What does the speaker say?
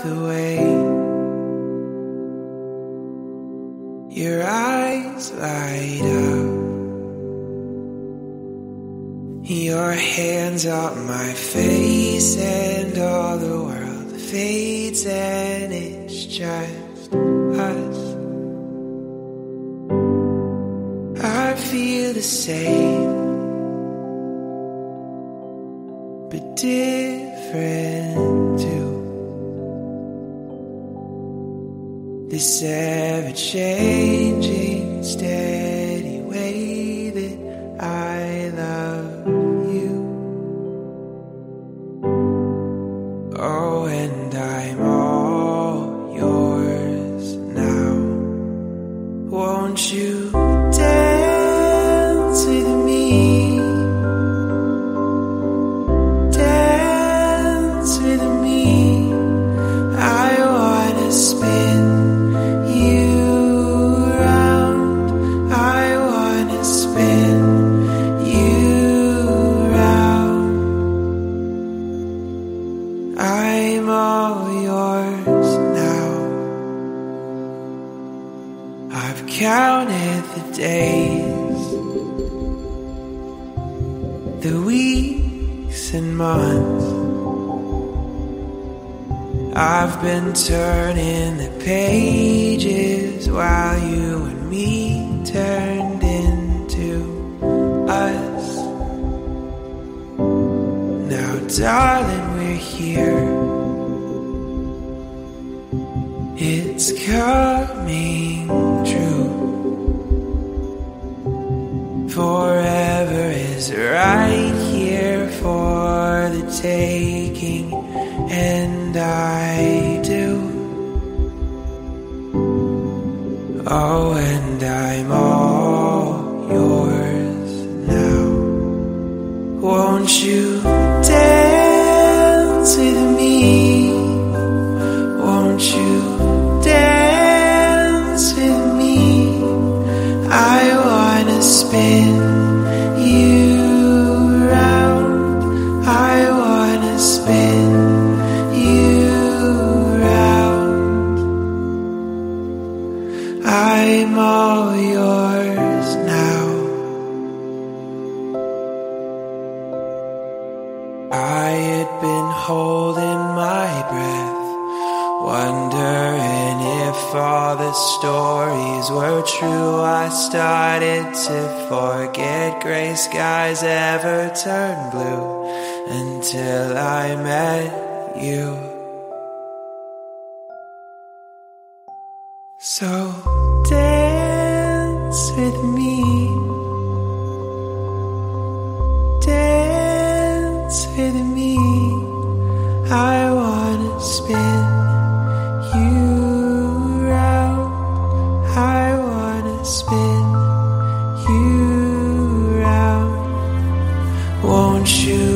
the way. Your eyes light up, your hands on my face, and all the world fades and it's just us. I feel the same, but different too. This ever-changing, steady way that I love you. Oh, and I'm all yours now. Won't you dance with me? Dance with me. I wanna spin you round. I wanna spin you round. I'm all yours now. I've counted the days, the weeks and months. I've been turning the pages while you and me turned into us. Now, darling, we're here. It's coming true. Forever is right here for the taking, and I do. Oh, and I'm all yours now. Won't you dance with me? Won't you dance with me? I wanna spin you round. I wanna spin you round. I'm all yours now. I had been holding my breath, wondering if all the stories were true. I started to forget gray skies ever turn blue until I met you. So dance with me, dance with me. I wanna spin you round. I wanna spin you round. Won't you